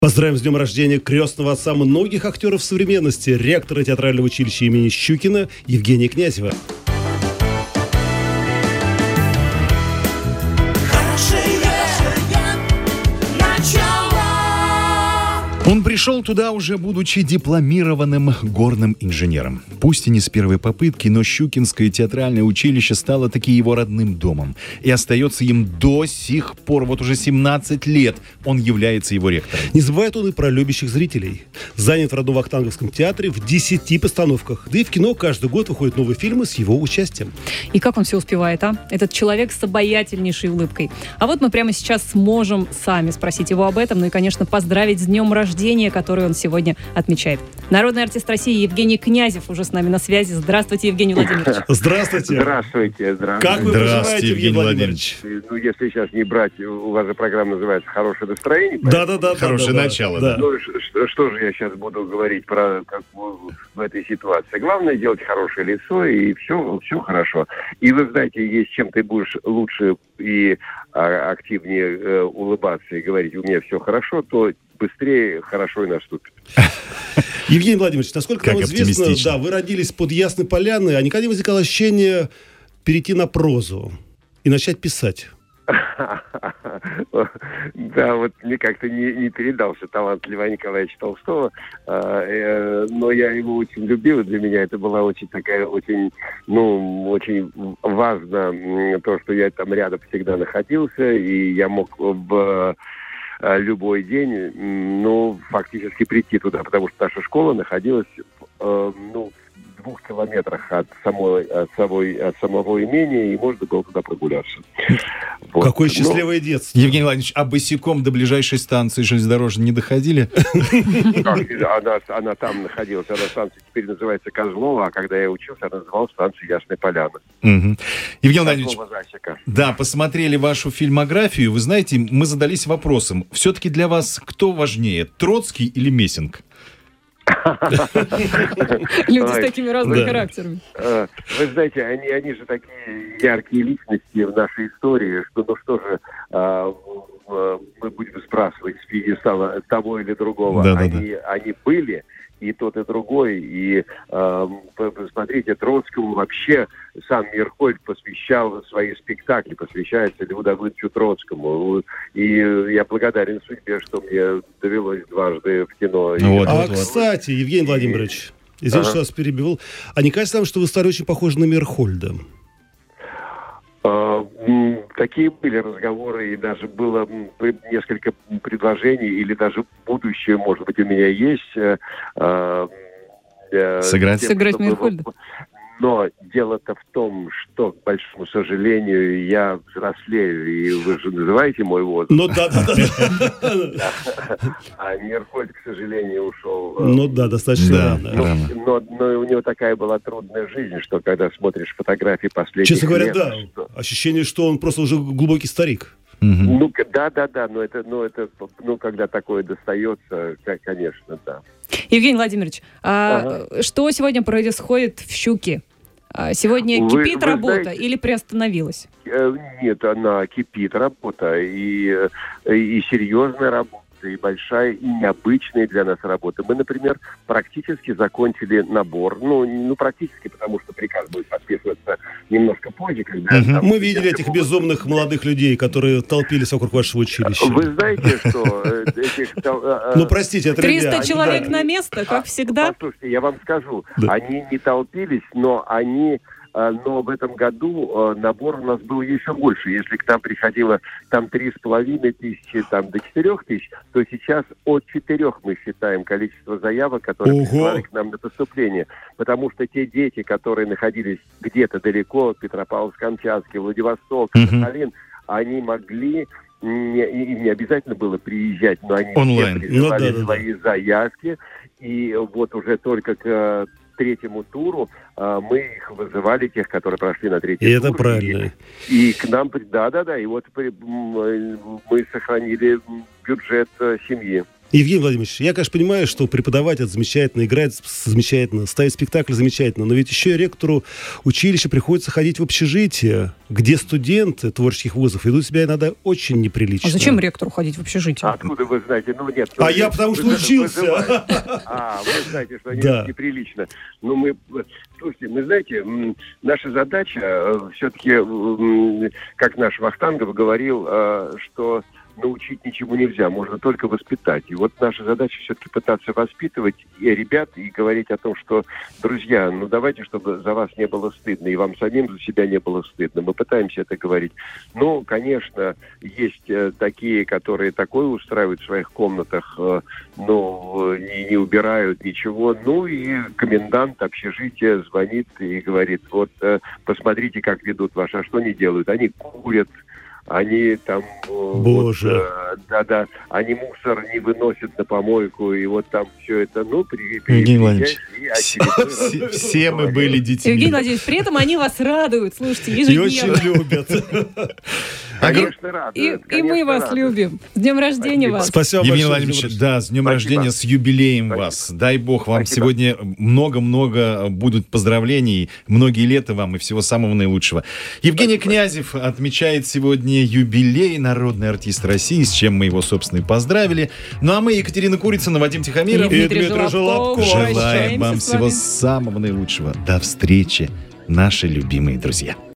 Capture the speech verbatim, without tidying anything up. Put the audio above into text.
Поздравим с днем рождения крестного отца многих актеров современности, ректора театрального училища имени Щукина Евгения Князева. Он пришел туда, уже будучи дипломированным горным инженером. Пусть и не с первой попытки, но Щукинское театральное училище стало таки его родным домом. И остается им до сих пор. Вот уже семнадцать лет он является его ректором. Не забывает он и про любящих зрителей. Занят в родном Вахтанговском театре в десяти постановках. Да и в кино каждый год выходят новые фильмы с его участием. И как он все успевает, а? Этот человек с обаятельнейшей улыбкой. А вот мы прямо сейчас сможем сами спросить его об этом, ну и, конечно, поздравить с днем рождения, который он сегодня отмечает. Народный артист России Евгений Князев уже с нами на связи. Здравствуйте, Евгений Владимирович. Здравствуйте. Здравствуйте. Здравствуйте. Как вы поживаете, Евгений Владимирович? Ну, если сейчас не брать, у вас же программа называется «Хорошее настроение». Да-да-да. Хорошее да, начало. Да. Ну, что, что же я сейчас буду говорить про как в, в этой ситуации? Главное делать хорошее лицо, и все, все хорошо. И вы знаете, если чем ты будешь лучше и а, активнее э, улыбаться и говорить «у меня все хорошо», то быстрее хорошо и наступит. Евгений Владимирович, насколько как нам известно, оптимистично. да, вы родились под Ясной Поляной, а никогда не возникало ощущение перейти на прозу и начать писать? Да, вот мне как-то не, не передался талант Льва Николаевича Толстого, а, э, но я его очень любил, и для меня это была очень такая, очень, ну, очень важно м, то, что я там рядом всегда находился, и я мог в любой день, ну, фактически прийти туда, потому что наша школа находилась, э, ну, в двух километрах от самой, от самой, от самого имения, и можно было туда прогуляться. Вот. Какое счастливое ну, детство. Евгений Владимирович, а босиком до ближайшей станции железнодорожной не доходили? Она, она там находилась, она станция теперь называется Козлова, а когда я учился, она называлась станция Ясная Поляна. Угу. Евгений Владимирович, Засека. да, посмотрели вашу фильмографию. Вы знаете, мы задались вопросом. Все-таки для вас кто важнее, Троцкий или Мессинг? Люди с такими разными характерами. Вы знаете, они, они же такие яркие личности в нашей истории, что ну что же а, мы будем сбрасывать с пьедестала того или другого. Да, да, они, да. они были, и тот, и другой. И э, посмотрите, Троцкому вообще сам Мирхольд посвящал свои спектакли, посвящается Льву Давыдовичу Троцкому. И я благодарен судьбе, что мне довелось дважды в кино. Вот, А, вот, вот. кстати, Евгений Владимирович, извините, Ага. что вас перебил. А не кажется вам, что вы стали очень похожи на Мирхольда? А, м, Такие были разговоры, и даже было м, при- несколько предложений, или даже будущее, может быть, у меня есть. э, э, э, Сыграть? тем, Сыграть чтобы- Мирхольда? Но дело-то в том, что, к большому сожалению, я взрослею, и вы же называете мой возраст. Ну да, да, да. А Мирхольд, к сожалению, ушел. э, Ну да, достаточно Да. рано. Ну, Рано. но, но у него такая была трудная жизнь, что когда смотришь фотографии последних Честно говоря, лет, да. что- Ощущение, что он просто уже глубокий старик. Мгм. Ну, к- да, да, да, но это, ну, это, ну, когда такое достается, к- конечно, да. Евгений Владимирович, а что сегодня происходит в Щуке? А Сегодня Вы- кипит вы работа знаете- или приостановилась? Э, Нет, она кипит, работа, и, э, и серьезная работа, и большая, и необычная для нас работа. Мы, например, практически закончили набор, ну, ну практически, потому что приказ будет подписываться немножко позже, когда... Мгм. там- Мы видели этих безумных молодых людей, которые толпились вокруг вашего училища. Вы знаете, что э, этих... э, э, Ну, простите, это триста ребята. человек да. на место, как всегда? Послушайте, я вам скажу, Да. они не толпились, но они, э, но в этом году э, набор у нас был еще больше. Если к нам приходило там три с половиной тысячи, там до четырех тысяч, то сейчас от четырех мы считаем количество заявок, которые Ого! прислали к нам на поступление. Потому что те дети, которые находились где-то далеко, Петропавловск-Камчатский, Владивосток, Мгм. Сахалин, они могли, не, им не обязательно было приезжать, но они Онлайн. все присылали Ну да, да, да. свои заявки, и вот уже только к э, третьему туру э, мы их вызывали, тех, которые прошли на третий И тур. это правильно. И, и к нам, при- да-да-да, и вот при- м, э, мы сохранили м, бюджет э, семьи. Евгений Владимирович, я, конечно, понимаю, что преподавать это замечательно, играть замечательно, ставить спектакль замечательно, но ведь еще и ректору училища приходится ходить в общежитие, где студенты творческих вузов ведут себя иногда очень неприлично. А зачем ректору ходить в общежитие? Откуда вы знаете? Ну, нет. Ну, а я потому что учился. А, вы знаете, что они Да. неприлично. Ну, мы... Слушайте, вы знаете, наша задача все-таки, как наш Вахтангов говорил, что научить ничему нельзя, можно только воспитать. И вот наша задача все-таки пытаться воспитывать и ребят и говорить о том, что, друзья, ну давайте, чтобы за вас не было стыдно, и вам самим за себя не было стыдно. Мы пытаемся это говорить. Ну, конечно, есть э, такие, которые такое устраивают в своих комнатах, э, ну, не, не убирают ничего. Ну, и комендант общежития звонит и говорит, вот, э, посмотрите, как ведут ваши, а что они делают? Они курят, они там... Боже. Вот, э, да-да, они мусор не выносят на помойку, и вот там все это, ну, при, при, Евгений Владимирович, и очередной раз все, все мы были детьми. Евгений Владимирович, при этом они вас радуют, слушайте, И ежедневно. очень любят. Конечно, И, радует. и мы конечно, вас радует. любим. С днем рождения Спасибо. вас. Спасибо Евгений большое, Владимирович, Владимир. да, с днем Спасибо. рождения, с юбилеем Спасибо. вас. Дай бог вам Спасибо. сегодня много-много будут поздравлений, многие лета вам и всего самого наилучшего. Евгений Спасибо. Князев отмечает сегодня юбилей, народный артист России, с чем мы его, собственно, и поздравили. Ну а мы, Екатерина Курицына, Вадим Тихомиров, И Дмитрий Желобков. желаем Прощаемся вам с всего вами. самого наилучшего. До встречи, наши любимые друзья.